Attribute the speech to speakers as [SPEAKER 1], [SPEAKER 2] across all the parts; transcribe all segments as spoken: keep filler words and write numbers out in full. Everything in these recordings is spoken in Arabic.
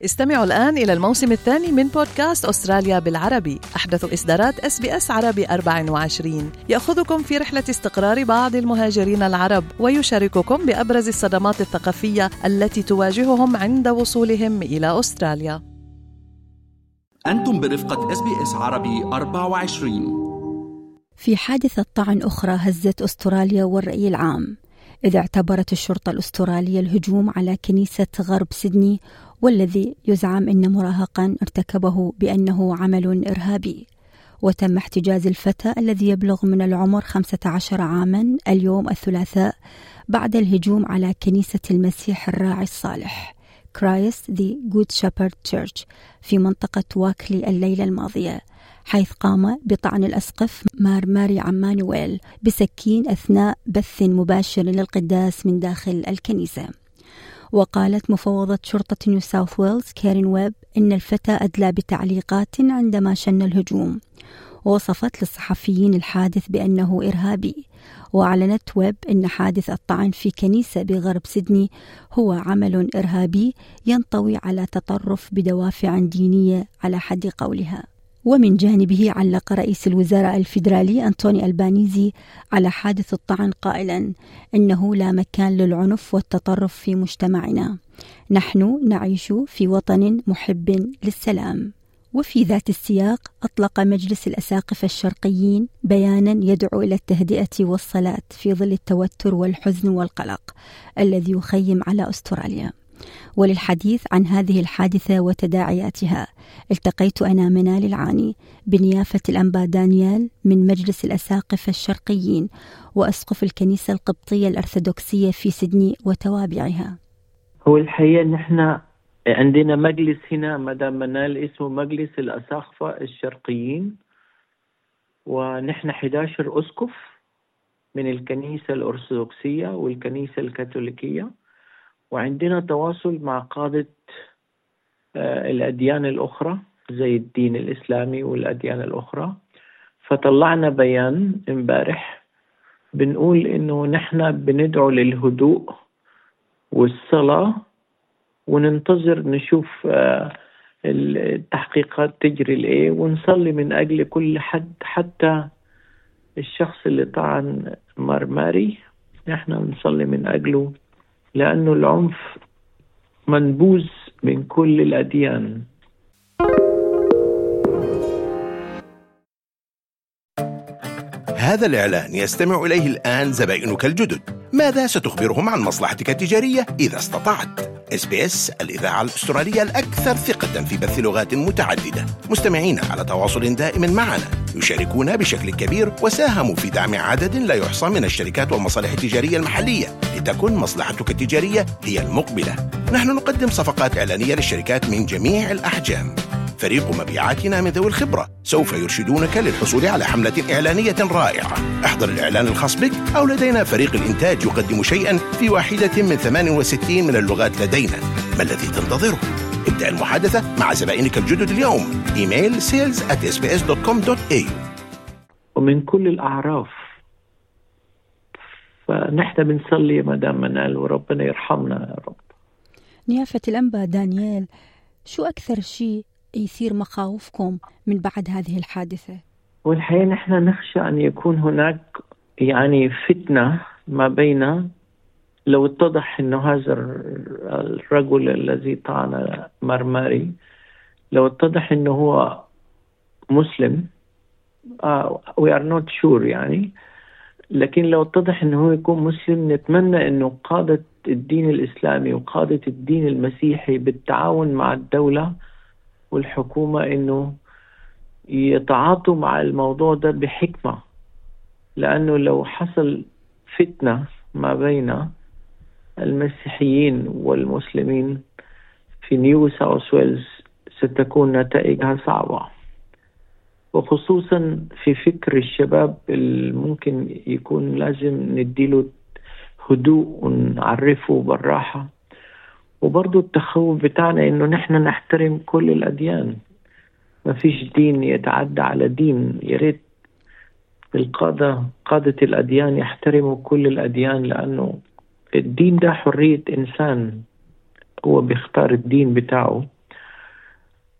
[SPEAKER 1] استمعوا الآن إلى الموسم الثاني من بودكاست أستراليا بالعربي، أحدث إصدارات إس بي إس عربي أربعة وعشرين، يأخذكم في رحلة استقرار بعض المهاجرين العرب ويشارككم بأبرز الصدمات الثقافية التي تواجههم عند وصولهم إلى أستراليا.
[SPEAKER 2] أنتم برفقة إس بي إس عربي أربعة وعشرين.
[SPEAKER 3] في حادثة طعن أخرى هزت أستراليا والرأي العام، إذ اعتبرت الشرطة الأسترالية الهجوم على كنيسة غرب سيدني والذي يزعم أن مراهقا ارتكبه بأنه عمل إرهابي، وتم احتجاز الفتى الذي يبلغ من العمر خمسة عشر عاما اليوم الثلاثاء بعد الهجوم على كنيسة المسيح الراعي الصالح Christ the Good Shepherd Church في منطقة واكلي الليلة الماضية، حيث قام بطعن الأسقف مار ماري عمانويل بسكين أثناء بث مباشر للقداس من داخل الكنيسة. وقالت مفوضة شرطة نيو ساوث ويلز كارين ويب إن الفتى أدلى بتعليقات عندما شن الهجوم، ووصفت للصحفيين الحادث بأنه إرهابي. وأعلنت ويب إن حادث الطعن في كنيسة بغرب سيدني هو عمل إرهابي ينطوي على تطرف بدوافع دينية على حد قولها. ومن جانبه علق رئيس الوزراء الفيدرالي أنتوني ألبانيزي على حادث الطعن قائلا إنه لا مكان للعنف والتطرف في مجتمعنا، نحن نعيش في وطن محب للسلام. وفي ذات السياق أطلق مجلس الأساقفة الشرقيين بيانا يدعو إلى التهدئة والصلاة في ظل التوتر والحزن والقلق الذي يخيم على أستراليا. وللحديث عن هذه الحادثة وتداعياتها التقيت أنا منال العاني بنيافة الأنبا دانيال من مجلس الأساقفة الشرقيين وأسقف الكنيسة القبطية الأرثوذكسية في سيدني وتوابعها.
[SPEAKER 4] هو الحقيقة نحن عندنا مجلس هنا مدام منال اسمه مجلس الأساقفة الشرقيين، ونحن إحدى عشر أسقف من الكنيسة الأرثوذكسية والكنيسة الكاثوليكية، وعندنا تواصل مع قادة الأديان الأخرى زي الدين الإسلامي والأديان الأخرى. فطلعنا بيان امبارح بنقول إنه نحن بندعو للهدوء والصلاة، وننتظر نشوف التحقيقات تجري لإيه، ونصلي من أجل كل حد، حتى الشخص اللي طعن مرماري نحن نصلي من أجله، لأنه العنف منبوذ من كل الأديان.
[SPEAKER 5] هذا الإعلان يستمع إليه الآن زبائنك الجدد. ماذا ستخبرهم عن مصلحتك التجارية إذا استطعت؟ إس بي إس الإذاعة الأسترالية الأكثر ثقة في بث لغات متعددة. مستمعين على تواصل دائم معنا، يشاركون بشكل كبير وساهموا في دعم عدد لا يحصى من الشركات والمصالح التجارية المحلية لتكن مصلحتك التجارية هي المقبلة. نحن نقدم صفقات إعلانية للشركات من جميع الأحجام. فريق مبيعاتنا من ذوي الخبرة سوف يرشدونك للحصول على حملة إعلانية رائعة. احضر الإعلان الخاص بك، أو لدينا فريق الإنتاج يقدم شيئا في واحدة من ثمان وستين من اللغات لدينا. ما الذي تنتظره؟ ابدأ المحادثة مع زبائنك الجدد اليوم. إيميل sales at s b s dot com dot a u.
[SPEAKER 4] ومن كل الأعراف، فنحن بنصلي مدام منال وربنا يرحمنا يا رب.
[SPEAKER 3] نيافة الأنبا دانيال، شو أكثر شيء يثير مخاوفكم من بعد هذه الحادثة؟
[SPEAKER 4] والحقيقة نحن نخشى أن يكون هناك يعني فتنة ما بين، لو اتضح أنه هذا الرجل الذي طعن مرماري لو اتضح أنه هو مسلم، uh, we are not sure يعني، لكن لو اتضح أنه هو يكون مسلم نتمنى أنه قادة الدين الإسلامي وقادة الدين المسيحي بالتعاون مع الدولة والحكومة إنه يتعاطوا مع الموضوع ده بحكمة، لأنه لو حصل فتنة ما بين المسيحيين والمسلمين في نيو ساوث ويلز ستكون نتائجها صعبة، وخصوصا في فكر الشباب الممكن يكون لازم نديله هدوء ونعرفه بالراحة. وبرضو التخوف بتاعنا إنه نحن نحترم كل الأديان، ما فيش دين يتعدى على دين. يريد القادة قادة الأديان يحترموا كل الأديان، لأنه الدين ده حرية إنسان، هو بيختار الدين بتاعه.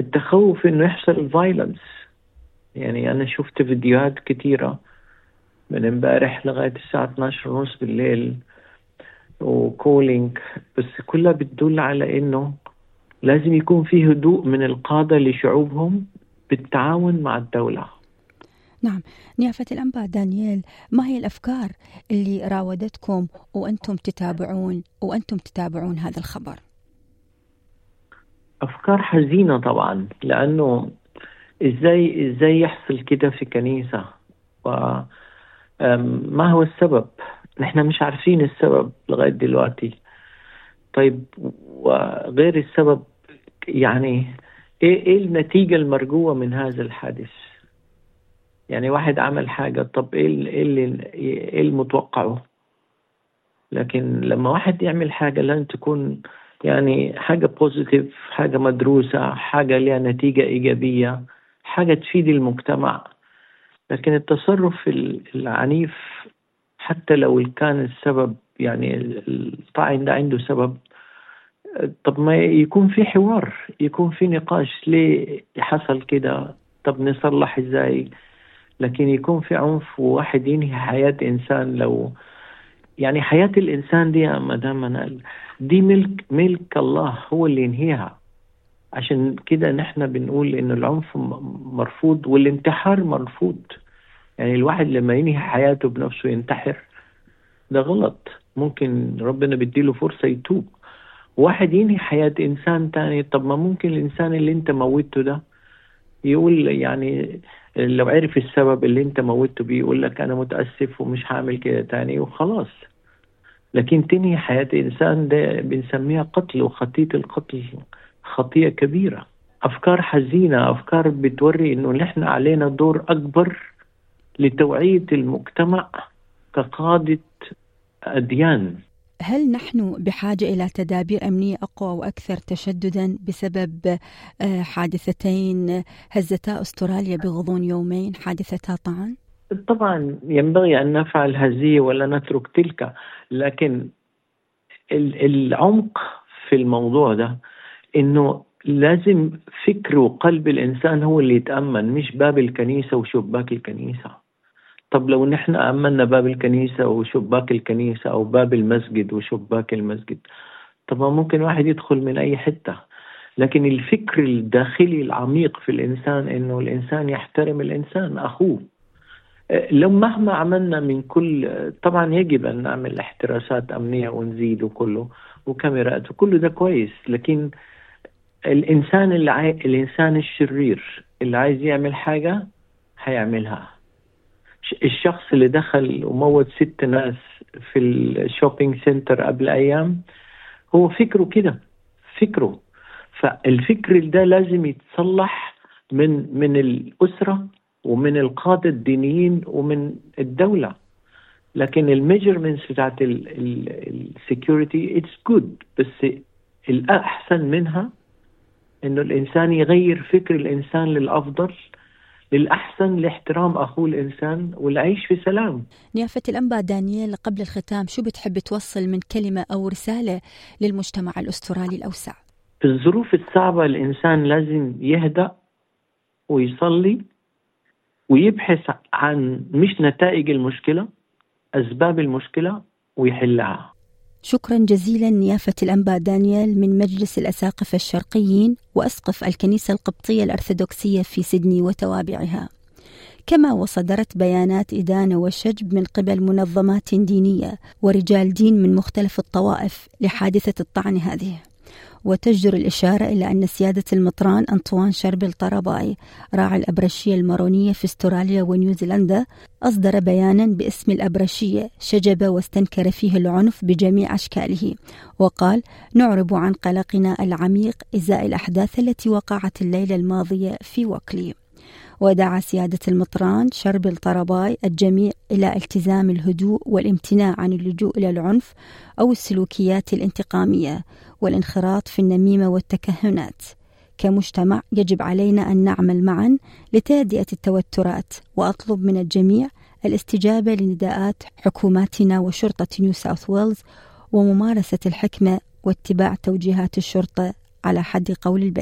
[SPEAKER 4] التخوف إنه يحصل فايلنس. يعني أنا شفت فيديوهات كتيرة من امبارح لغاية الساعة اثني عشر ونص بالليل وكولينج، بس كلها بتدل على إنه لازم يكون فيه هدوء من القادة لشعوبهم بالتعاون مع الدولة.
[SPEAKER 3] نعم. نيافة الأنبا دانيال، ما هي الأفكار اللي راودتكم وأنتم تتابعون وأنتم تتابعون هذا الخبر؟
[SPEAKER 4] أفكار حزينة طبعا، لأنه إزاي إزاي يحصل كده في كنيسة، وما هو السبب؟ نحن مش عارفين السبب لغاية دلوقتي. طيب وغير السبب يعني إيه إيه النتيجة المرجوة من هذا الحادث؟ يعني واحد عمل حاجة، طب إيه اللي إيه المتوقعه؟ لكن لما واحد يعمل حاجة لازم تكون يعني حاجة بوزيتيف، حاجة مدروسة، حاجة لها نتيجة إيجابية، حاجة تفيد المجتمع. لكن التصرف العنيف حتى لو كان السبب يعني الطاعن ده عنده سبب، طب ما يكون في حوار، يكون في نقاش ليه حصل كده، طب نصلح إزاي. لكن يكون في عنف وواحد ينهي حياة إنسان، لو يعني حياة الإنسان دي يا مدام منال دي ملك ملك الله، هو اللي ينهيها. عشان كده نحن بنقول إنه العنف مرفوض والانتحار مرفوض. يعني الواحد لما ينهي حياته بنفسه ينتحر ده غلط، ممكن ربنا بيديله فرصة يتوب. واحد ينهي حياة إنسان تاني، طب ما ممكن الإنسان اللي انت موته ده يقول يعني لو عرف السبب اللي انت موته بيه يقول لك أنا متأسف ومش هعمل كده تاني وخلاص. لكن تنهي حياة إنسان ده بنسميها قتل، وخطية القتل خطية كبيرة. أفكار حزينة، أفكار بتوري إنه نحن علينا دور أكبر لتوعية المجتمع كقادة أديان.
[SPEAKER 3] هل نحن بحاجة إلى تدابير أمنية أقوى وأكثر تشددا بسبب حادثتين هزتا أستراليا بغضون يومين، حادثتا طعن؟
[SPEAKER 4] طبعا ينبغي أن نفعل هذه ولا نترك تلك، لكن العمق في الموضوع ده إنه لازم فكر وقلب الإنسان هو اللي يتأمن، مش باب الكنيسة وشباك الكنيسة. طب لو نحن أمنا باب الكنيسة وشباك الكنيسة أو باب المسجد وشباك المسجد، طب ما ممكن واحد يدخل من أي حتة. لكن الفكر الداخلي العميق في الإنسان إنه الإنسان يحترم الإنسان أخوه. لو مهما عملنا من كل، طبعا يجب أن نعمل احتراسات أمنية ونزيد وكله وكاميرات وكله ده كويس، لكن الإنسان اللي عاي... الإنسان الشرير اللي عايز يعمل حاجة هيعملها. الشخص اللي دخل وموت ست ناس في الشوبينج سنتر قبل أيام هو فكره كده، فكره. فالفكر ده لازم يتصلح من من الأسرة ومن القادة الدينيين ومن الدولة. لكن الميجرمنتس بتاعت السيكوريتي اتس جود، بس الأحسن منها إنه الإنسان يغير فكر الإنسان للأفضل، للأحسن، لاحترام أخوه الإنسان والعيش في سلام.
[SPEAKER 3] نيافة الأنبا دانيال، قبل الختام شو بتحب توصل من كلمة أو رسالة للمجتمع الأسترالي الأوسع؟
[SPEAKER 4] في الظروف الصعبة الإنسان لازم يهدأ ويصلي ويبحث عن مش نتائج المشكلة، أسباب المشكلة ويحلها.
[SPEAKER 3] شكرا جزيلا نيافة الأنبا دانيال من مجلس الأساقفة الشرقيين وأسقف الكنيسة القبطية الأرثوذكسية في سيدني وتوابعها. كما وصدرت بيانات إدانة وشجب من قبل منظمات دينية ورجال دين من مختلف الطوائف لحادثة الطعن هذه. وتجدر الإشارة إلى أن سيادة المطران أنطوان شربل طراباي راعي الأبرشية المارونية في استراليا ونيوزيلندا أصدر بيانا باسم الأبرشية شجب واستنكر فيه العنف بجميع أشكاله، وقال: نعرب عن قلقنا العميق إزاء الأحداث التي وقعت الليلة الماضية في وكلي. ودعا سيادة المطران شربل طراباي الجميع إلى التزام الهدوء والامتناع عن اللجوء إلى العنف أو السلوكيات الانتقامية والانخراط في النميمة والتكهنات. كمجتمع يجب علينا أن نعمل معا لتهدئة التوترات، وأطلب من الجميع الاستجابة لنداءات حكوماتنا وشرطة نيو ساوث ويلز وممارسة الحكمة واتباع توجيهات الشرطة على حد قول البيان.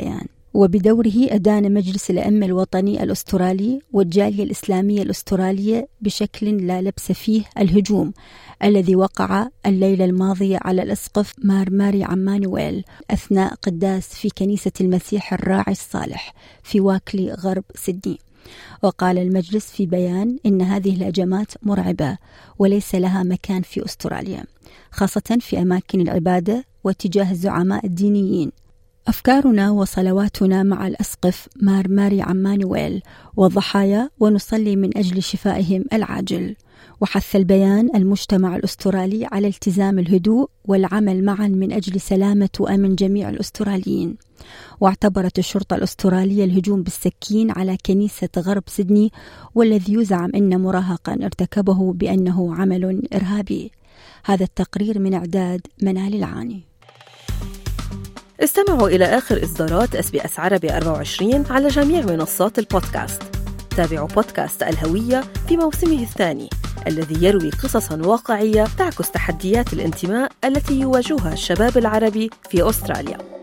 [SPEAKER 3] وبدوره أدان مجلس الأئمة الوطني الأسترالي والجالية الإسلامية الأسترالية بشكل لا لبس فيه الهجوم الذي وقع الليلة الماضية على الأسقف مارماري عمانويل أثناء قداس في كنيسة المسيح الراعي الصالح في واكلي غرب سيدني. وقال المجلس في بيان إن هذه الهجمات مرعبة وليس لها مكان في أستراليا، خاصة في أماكن العبادة واتجاه الزعماء الدينيين. أفكارنا وصلواتنا مع الأسقف مارماري عمانويل والضحايا، ونصلي من أجل شفائهم العاجل. وحث البيان المجتمع الأسترالي على التزام الهدوء والعمل معا من أجل سلامة وأمن جميع الأستراليين. واعتبرت الشرطة الأسترالية الهجوم بالسكين على كنيسة غرب سيدني والذي يزعم أن مراهقا ارتكبه بأنه عمل إرهابي. هذا التقرير من إعداد منال العاني.
[SPEAKER 1] استمعوا إلى آخر إصدارات إس بي إس عربي أربعة وعشرين على جميع منصات البودكاست. تابعوا بودكاست الهوية في موسمه الثاني الذي يروي قصصاً واقعية تعكس تحديات الانتماء التي يواجهها الشباب العربي في أستراليا.